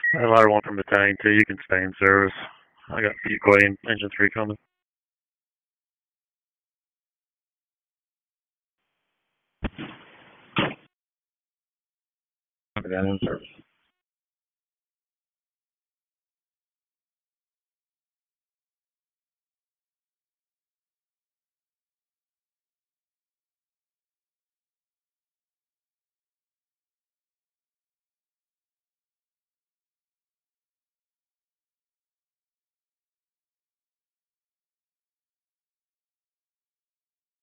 Ladder 1 from Battalion 2, you can stay in service. I got Fuquay and Engine 3 coming. Again in service.